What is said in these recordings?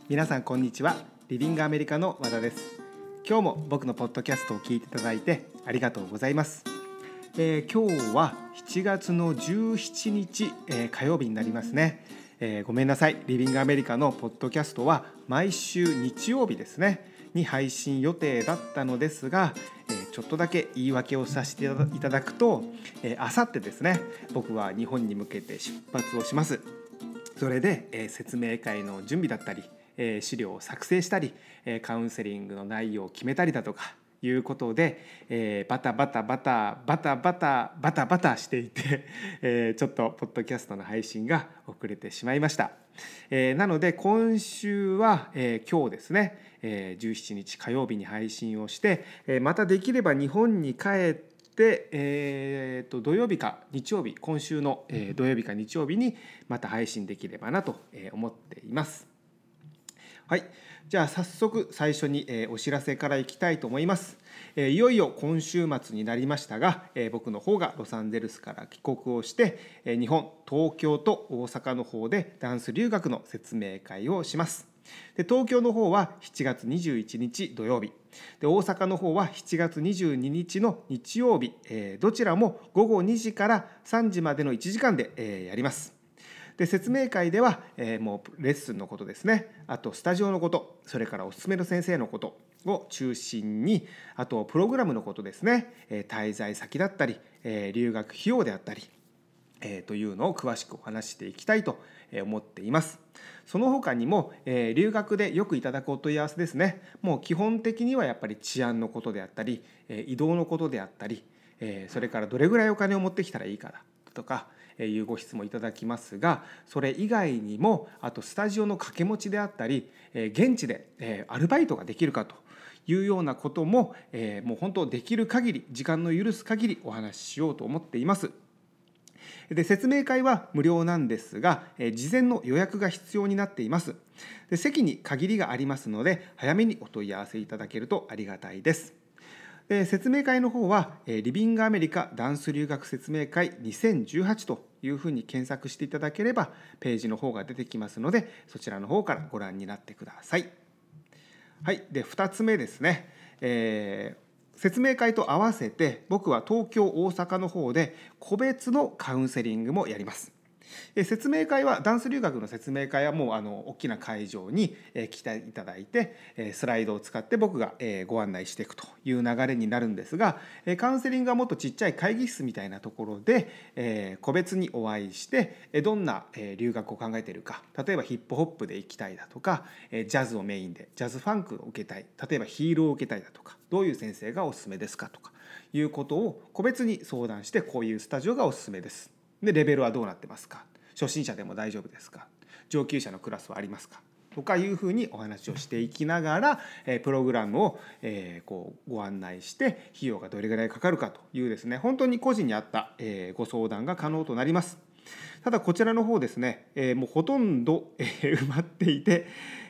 皆さんこんにちは。リビングアメリカの和田です。今日も僕のポッドキャストを聞いていただいてありがとうございます。今日は7月の17日、火曜日になりますね。ごめんなさい。リビングアメリカのポッドキャストは毎週日曜日ですねに配信予定だったのですが、ちょっとだけ言い訳をさせていただくと、あさってですね、僕は日本に向けて出発をします。それで、説明会の準備だったり、資料を作成したり、カウンセリングの内容を決めたりだとかいうことで、バタバタしていて、ちょっとポッドキャストの配信が遅れてしまいました。なので今週は、今日ですね、17日火曜日に配信をして、またできれば日本に帰って土曜日か日曜日、今週の、土曜日か日曜日にまた配信できればなと思っています。はい、じゃあ早速最初にお知らせからいきたいと思います。いよいよ今週末になりましたが、僕の方がロサンゼルスから帰国をして、日本、東京と大阪の方でダンス留学の説明会をします。で、東京の方は7月21日土曜日で、大阪の方は7月22日の日曜日、どちらも午後2時から3時までの1時間で、やります。で、説明会では、もうレッスンのことですね、あとスタジオのこと、それからおすすめの先生のことを中心に、あとプログラムのことですね、滞在先だったり、留学費用であったり、というのを詳しくお話していきたいと思っています。その他にも、留学でよくいただくお問い合わせですね、もう基本的にはやっぱり治安のことであったり、移動のことであったり、それからどれぐらいお金を持ってきたらいいかだとかいうご質問いただきますが、それ以外にもあとスタジオの掛け持ちであったり、現地でアルバイトができるかというようなことも、もう本当できる限り、時間の許す限りお話ししようと思っています。で、説明会は無料なんですが、事前の予約が必要になっています。で、席に限りがありますので早めにお問い合わせいただけるとありがたいです。で、説明会の方はリビングアメリカダンス留学説明会2018というふうに検索していただければページの方が出てきますので、そちらの方からご覧になってください。はい。で、2つ目ですね、説明会と合わせて僕は東京大阪の方で個別のカウンセリングもやります。説明会はダンス留学の説明会はもう大きな会場に来ていただいて、スライドを使って僕がご案内していくという流れになるんですが、カウンセリングはもっとちっちゃい会議室みたいなところで個別にお会いして、どんな留学を考えているか、例えばヒップホップで行きたいだとか、ジャズをメインでジャズファンクを受けたい、例えばヒールを受けたいだとか、どういう先生がおすすめですかとかいうことを個別に相談して、こういうスタジオがおすすめです。で、レベルはどうなってますか、初心者でも大丈夫ですか、上級者のクラスはありますかとかいうふうにお話をしていきながら、プログラムをこうご案内して、費用がどれぐらいかかるかというですね、本当に個人に合ったご相談が可能となります。ただこちらの方ですね、もうほとんど埋まっていて、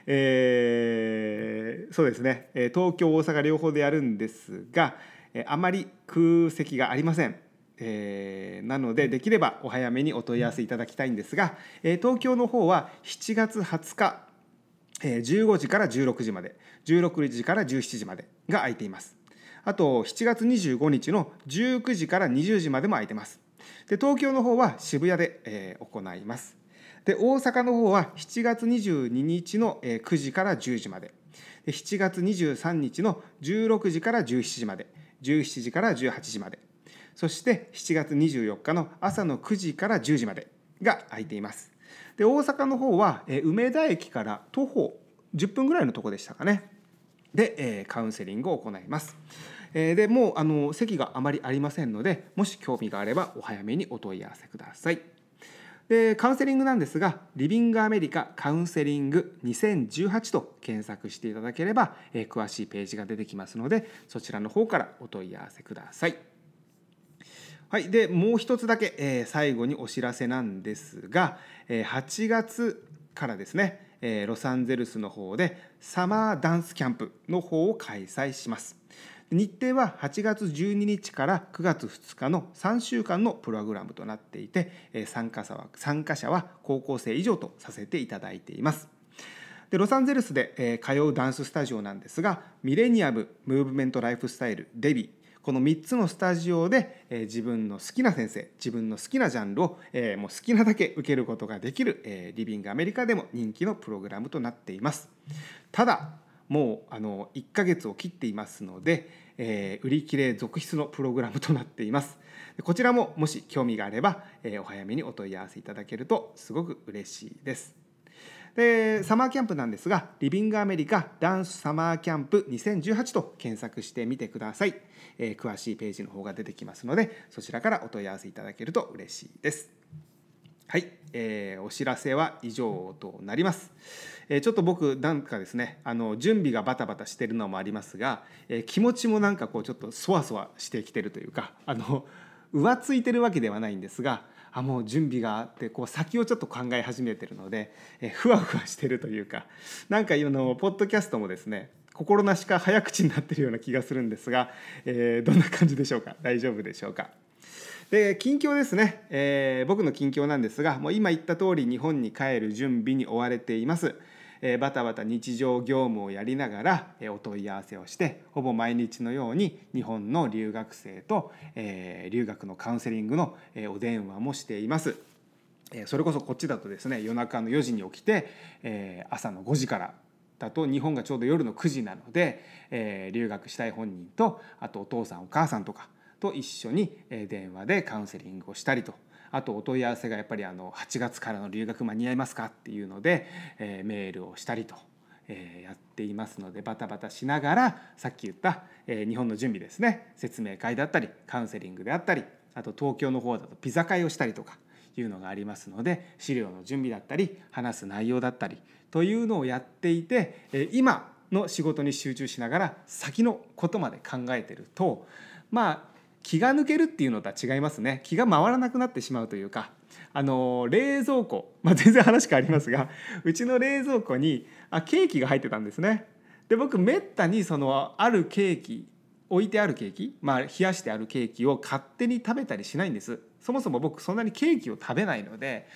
そうですね、東京大阪両方でやるんですが、あまり空席がありません。なのでできればお早めにお問い合わせいただきたいんですが、東京の方は7月20日、15時から16時まで、16時から17時までが空いています。あと7月25日の19時から20時までも空いてます。で、東京の方は渋谷で、行います。で、大阪の方は7月22日の9時から10時まで、で7月23日の16時から17時まで、17時から18時まで、そして7月24日の朝の9時から10時までが空いています。で、大阪の方は梅田駅から徒歩10分ぐらいのところでしたかね。で、カウンセリングを行います。で、もう席があまりありませんので、もし興味があればお早めにお問い合わせください。で、カウンセリングなんですが、リビングアメリカカウンセリング2018と検索していただければ、詳しいページが出てきますので、そちらの方からお問い合わせください。はい。で、もう一つだけ、最後にお知らせなんですが、8月からですね、ロサンゼルスの方でサマーダンスキャンプの方を開催します。日程は8月12日から9月2日の3週間のプログラムとなっていて、参加者は高校生以上とさせていただいています。 でロサンゼルスで、通うダンススタジオなんですが、ミレニアム、ムーブメントライフスタイル、デビ、この3つのスタジオで、自分の好きな先生、自分の好きなジャンルを、もう好きなだけ受けることができる、リビングアメリカでも人気のプログラムとなっています。ただもう1ヶ月を切っていますので、売り切れ続出のプログラムとなっています。こちらももし興味があれば、お早めにお問い合わせいただけるとすごく嬉しいです。でサマーキャンプなんですが、リビングアメリカダンスサマーキャンプ2018と検索してみてください。詳しいページの方が出てきますので、そちらからお問い合わせいただけると嬉しいです。はい、お知らせは以上となります。ちょっと僕なんかですね、準備がバタバタしてるのもありますが、気持ちもなんかこうちょっとそわそわしてきてるというか、浮ついてるわけではないんですが、もう準備があってこう先をちょっと考え始めてるので、ふわふわしてるというか、なんかポッドキャストもですね、心なしか早口になってるような気がするんですが、どんな感じでしょうか。大丈夫でしょうか。で近況ですね、僕の近況なんですが、もう今言った通り日本に帰る準備に追われています。バタバタ日常業務をやりながら、お問い合わせをして、ほぼ毎日のように日本の留学生と、留学のカウンセリングの、お電話もしています。それこそこっちだとですね、夜中の4時に起きて、朝の5時からだと日本がちょうど夜の9時なので、留学したい本人と、あとお父さんお母さんとかと一緒に電話でカウンセリングをしたりと、あとお問い合わせがやっぱり8月からの留学間に合いますかっていうので、メールをしたりと、やっていますので、バタバタしながらさっき言った、日本の準備ですね、説明会だったりカウンセリングであったり、あと東京の方だとピザ会をしたりとかいうのがありますので、資料の準備だったり話す内容だったりというのをやっていて、今の仕事に集中しながら先のことまで考えてると、気が抜けるっていうのとは違いますね。気が回らなくなってしまうというか、冷蔵庫、全然話変わりますが、うちの冷蔵庫にケーキが入ってたんですね。で僕めったにあるケーキ、置いてあるケーキ、冷やしてあるケーキを勝手に食べたりしないんです。そもそも僕そんなにケーキを食べないので、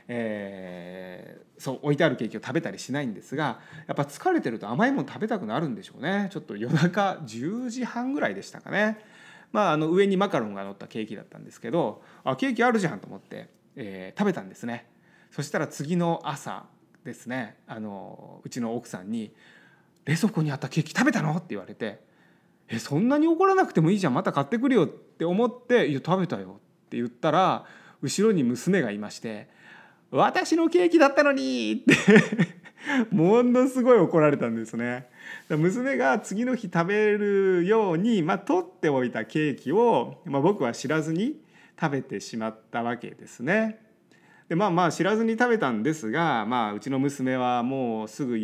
そう置いてあるケーキを食べたりしないんですが、やっぱ疲れてると甘いもの食べたくなるんでしょうね。ちょっと夜中10時半ぐらいでしたかね。上にマカロンが乗ったケーキだったんですけど、ケーキあるじゃんと思って、食べたんですね。そしたら次の朝ですね、うちの奥さんに「冷蔵庫にあったケーキ食べたの?」って言われて「そんなに怒らなくてもいいじゃん、また買ってくるよ」って思って「いや食べたよ」って言ったら、後ろに娘がいまして「私のケーキだったのに!」ってものすごい怒られたんですね。娘が次の日食べるように、取っておいたケーキを、僕は知らずに食べてしまったわけですね。で知らずに食べたんですが、うちの娘はもうすぐ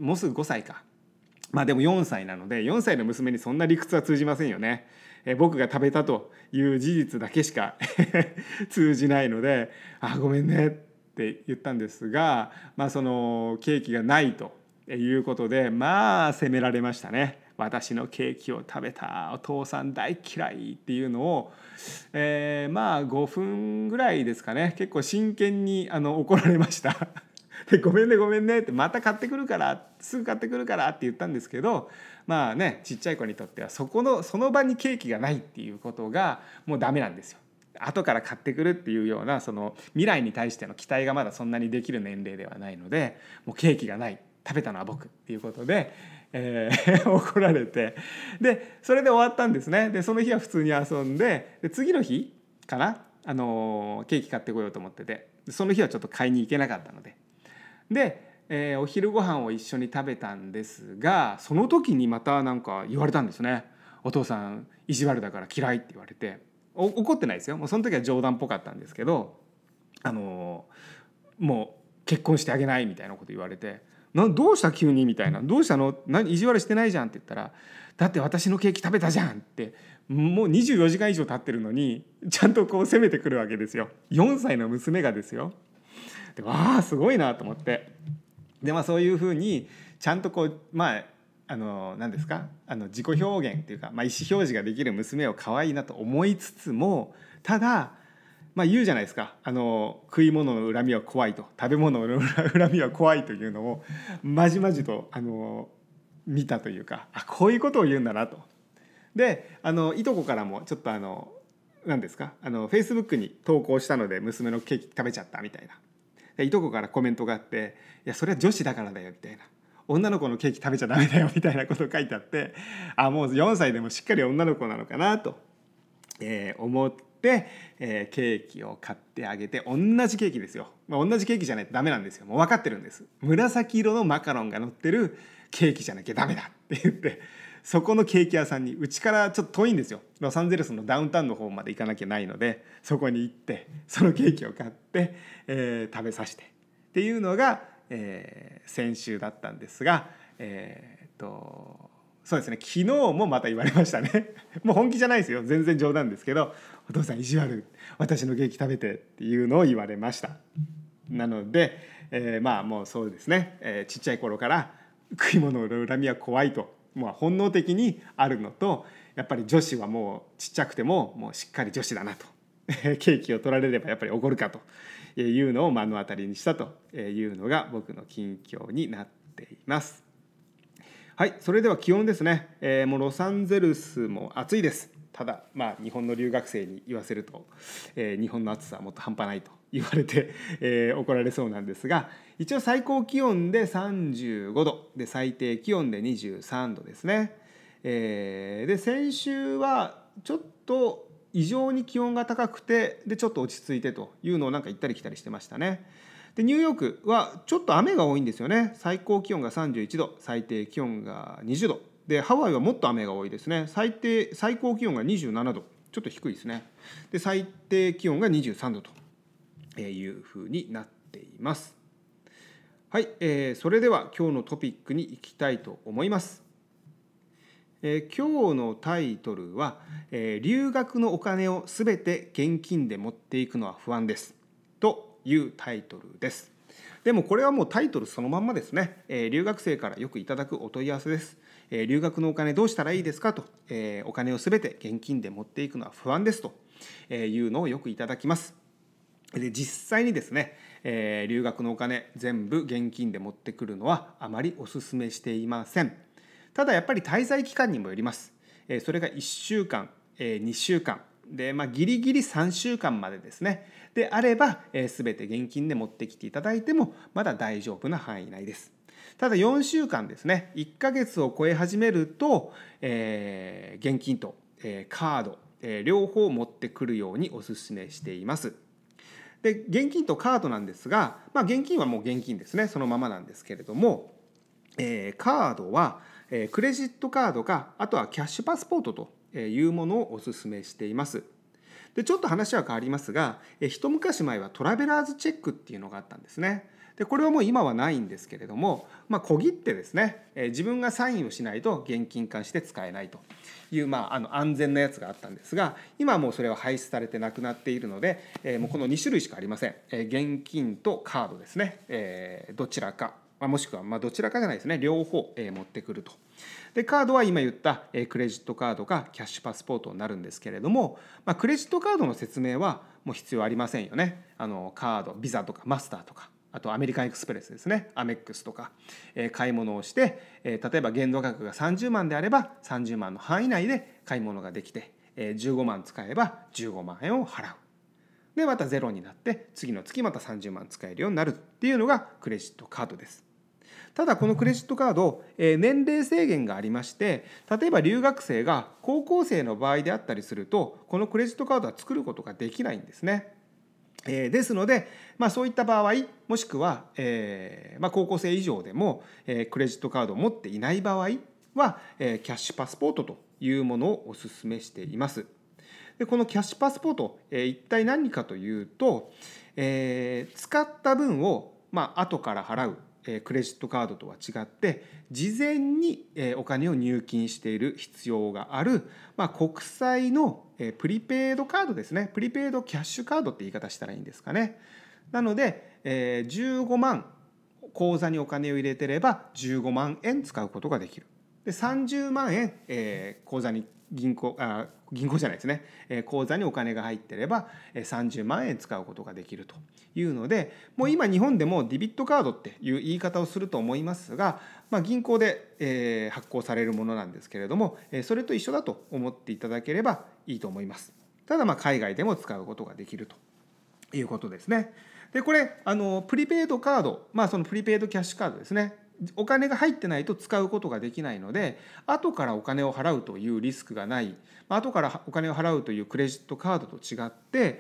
5歳か。でも4歳なので、4歳の娘にそんな理屈は通じませんよね。僕が食べたという事実だけしか通じないので「ごめんね」って言ったんですが、そのケーキがないということで責められましたね。私のケーキを食べた、お父さん大嫌いっていうのを、5分ぐらいですかね、結構真剣に怒られましたでごめんねごめんねって、また買ってくるからすぐ買ってくるからって言ったんですけど、ちっちゃい子にとってはその場にケーキがないっていうことがもうダメなんですよ。後から買ってくるっていうような未来に対しての期待がまだそんなにできる年齢ではないので、もうケーキがない、食べたのは僕っていうことで、怒られて、でそれで終わったんですね。でその日は普通に遊んで、次の日かな、ケーキ買ってこようと思ってて、その日はちょっと買いに行けなかったので、お昼ご飯を一緒に食べたんですが、その時にまたなんか言われたんですね。お父さん意地悪だから嫌いって言われて、怒ってないですよ。もうその時は冗談っぽかったんですけど、もう結婚してあげないみたいなこと言われて、どうした急にみたいな、どうしたの、意地悪してないじゃんって言ったら、だって私のケーキ食べたじゃんって、もう24時間以上経ってるのにちゃんとこう責めてくるわけですよ。4歳の娘がですよ。で、わあすごいなと思って、でそういうふうにちゃんとこう何ですか、自己表現っていうか、意思表示ができる娘を可愛いなと思いつつも、ただ言うじゃないですか。食い物の恨みは怖いと、食べ物の恨みは怖いというのをまじまじと見たというか、こういうことを言うんだなと。でいとこからもちょっと何ですかFacebook に投稿したので娘のケーキ食べちゃったみたいな。でいとこからコメントがあって、いやそれは女子だからだよみたいな、女の子のケーキ食べちゃダメだよみたいなことを書いてあって、もう4歳でもしっかり女の子なのかなと、思って、ケーキを買ってあげて、同じケーキですよ、同じケーキじゃないとダメなんですよ。もう分かってるんです。紫色のマカロンが乗ってるケーキじゃなきゃダメだって言って、そこのケーキ屋さんに、うちからちょっと遠いんですよ、ロサンゼルスのダウンタウンの方まで行かなきゃないので、そこに行ってそのケーキを買って、食べさせてっていうのが、先週だったんですが、そうですね、昨日もまた言われましたねもう本気じゃないですよ、全然冗談ですけど、お父さん意地悪、私のケーキ食べてっていうのを言われました。なので、もうそうですね、ちっちゃい頃から食い物の恨みは怖いと、本能的にあるのと、やっぱり女子はもうちっちゃくてももうしっかり女子だなとケーキを取られればやっぱり怒るかというのを目の当たりにしたというのが僕の近況になっています。はい、それでは気温ですね、もうロサンゼルスも暑いです。ただ日本の留学生に言わせると、日本の暑さはもっと半端ないと言われて、怒られそうなんですが、一応最高気温で35度で最低気温で23度ですね。で先週はちょっと異常に気温が高くて、でちょっと落ち着いてというのをなんか行ったり来たりしてましたね。でニューヨークはちょっと雨が多いんですよね。最高気温が31度、最低気温が20度で、ハワイはもっと雨が多いですね。最高気温が27度、ちょっと低いですね。で最低気温が23度というふうになっています。はい、それでは今日のトピックに行きたいと思います。今日のタイトルは、留学のお金をすべて現金で持っていくのは不安ですというタイトルです。でもこれはもうタイトルそのまんまですね。留学生からよくいただくお問い合わせです。留学のお金どうしたらいいですかと、お金をすべて現金で持っていくのは不安ですというのをよくいただきます。で実際にですね、留学のお金全部現金で持ってくるのはあまりお勧めしていません。ただやっぱり滞在期間にもよります。それが1週間、2週間で、ギリギリ3週間までですね。であれば、全て現金で持ってきていただいてもまだ大丈夫な範囲内です。ただ4週間ですね、1ヶ月を超え始めると、現金と、カード、両方持ってくるようにお勧めしています。で現金とカードなんですが、現金はもう現金ですね、そのままなんですけれども、カードはクレジットカードか、あとはキャッシュパスポートというものをお勧めしています。でちょっと話は変わりますが、一昔前はトラベラーズチェックっていうのがあったんですね。でこれはもう今はないんですけれども、小切ってですね、自分がサインをしないと現金化して使えないという、安全なやつがあったんですが、今はもうそれは廃止されてなくなっているので、もうこの2種類しかありません。現金とカードですね、どちらか、もしくはどちらかじゃないですね、両方持ってくると。でカードは今言ったクレジットカードかキャッシュパスポートになるんですけれども、クレジットカードの説明はもう必要ありませんよね。カード、ビザとかマスターとか、あとアメリカンエクスプレスですね、アメックスとか、買い物をして、例えば限度額が30万であれば30万の範囲内で買い物ができて、15万使えば15万円を払う。でまたゼロになって次の月また30万使えるようになるっていうのがクレジットカードです。ただこのクレジットカード、年齢制限がありまして、例えば留学生が高校生の場合であったりすると、このクレジットカードは作ることができないんですね。ですので、そういった場合、もしくは、高校生以上でも、クレジットカードを持っていない場合は、キャッシュパスポートというものをお勧めしています。でこのキャッシュパスポート、一体何かというと、使った分を、後から払うクレジットカードとは違って、事前にお金を入金している必要がある、国際のプリペイドカードですね。プリペイドキャッシュカードって言い方したらいいんですかね。なので15万口座にお金を入れてれば15万円使うことができる。 で30万円、口座に銀行じゃないですね、口座にお金が入ってれば30万円使うことができるというので、もう今日本でもデビットカードっていう言い方をすると思いますが、銀行で、発行されるものなんですけれども、それと一緒だと思っていただければいいと思います。ただ海外でも使うことができるということですね。でこれプリペイドカード、そのプリペイドキャッシュカードですね、お金が入ってないと使うことができないので、後からお金を払うというリスクがない、後からお金を払うというクレジットカードと違って、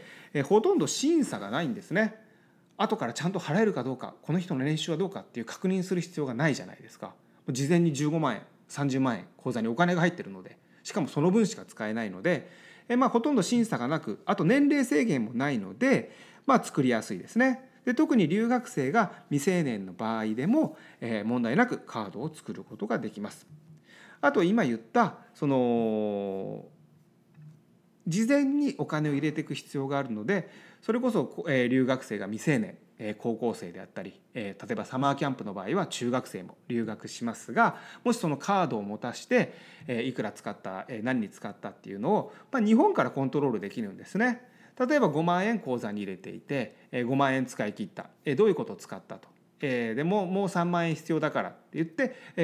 ほとんど審査がないんですね。後からちゃんと払えるかどうか、この人の年収はどうかっていう確認する必要がないじゃないですか。事前に15万円30万円口座にお金が入ってるので、しかもその分しか使えないので、ほとんど審査がなく、あと年齢制限もないので、作りやすいですね。で特に留学生が未成年の場合でも、問題なくカードを作ることができます。あと今言ったその事前にお金を入れていく必要があるので、それこそ、留学生が未成年、高校生であったり、例えばサマーキャンプの場合は中学生も留学しますが、もしそのカードを持たして、いくら使った、何に使ったっていうのを、日本からコントロールできるんですね。例えば5万円口座に入れていて、5万円使い切った、どういうことを使ったと、でもう3万円必要だからって言って、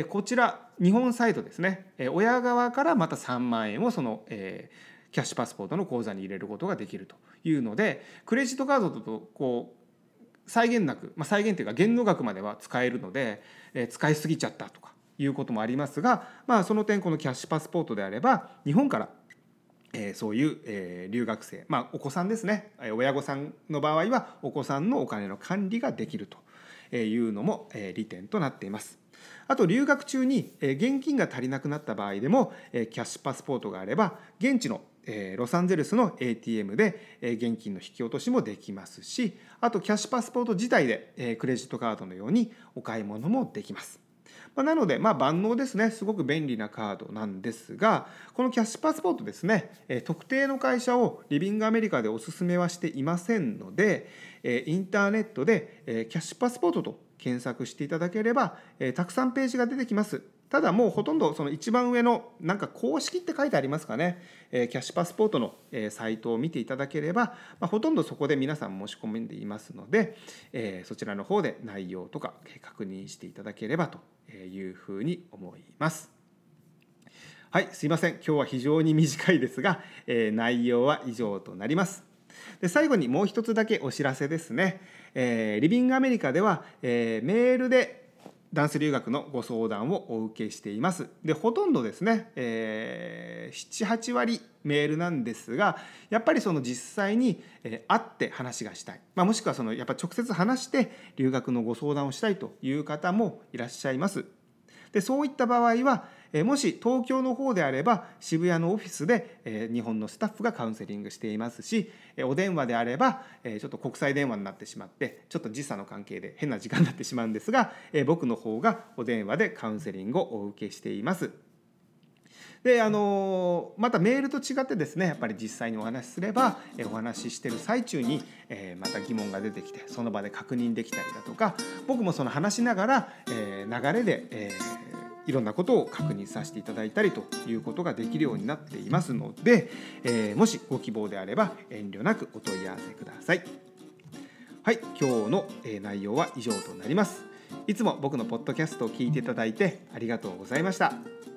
こちら日本サイトですね、親側からまた3万円をその、キャッシュパスポートの口座に入れることができるというので、クレジットカードと際限なく、際限というか限度額までは使えるので、使いすぎちゃったとかいうこともありますが、その点このキャッシュパスポートであれば日本からそういう、留学生、お子さんですね、親御さんの場合はお子さんのお金の管理ができるというのも利点となっています。あと留学中に現金が足りなくなった場合でもキャッシュパスポートがあれば現地のロサンゼルスの ATM で現金の引き落としもできますし、あとキャッシュパスポート自体でクレジットカードのようにお買い物もできます。なので万能ですね。すごく便利なカードなんですが、このキャッシュパスポートですね、特定の会社をリビングアメリカでお勧めはしていませんので、インターネットでキャッシュパスポートと検索していただければたくさんページが出てきます。ただもうほとんどその一番上の公式って書いてありますかね、キャッシュパスポートのサイトを見ていただければ、ほとんどそこで皆さん申し込んでいますので、そちらの方で内容とか確認していただければというふうに思います。はい、すいません。今日は非常に短いですが、内容は以上となります。で最後にもう一つだけお知らせですね。リビングアメリカでは、メールでダンス留学のご相談をお受けしています。でほとんどですね、7、8割メールなんですが、やっぱりその実際に会って話がしたい、もしくはそのやっぱ直接話して留学のご相談をしたいという方もいらっしゃいます。でそういった場合はもし東京の方であれば渋谷のオフィスで日本のスタッフがカウンセリングしていますし、お電話であればちょっと国際電話になってしまってちょっと時差の関係で変な時間になってしまうんですが、僕の方がお電話でカウンセリングをお受けしています。でまたメールと違ってですね、やっぱり実際にお話しすればお話ししている最中にまた疑問が出てきてその場で確認できたりだとか、僕もその話しながら流れでいろんなことを確認させていただいたりということができるようになっていますので、もしご希望であれば遠慮なくお問い合わせください。はい、今日の内容は以上となります。いつも僕のポッドキャストを聞いていただいてありがとうございました。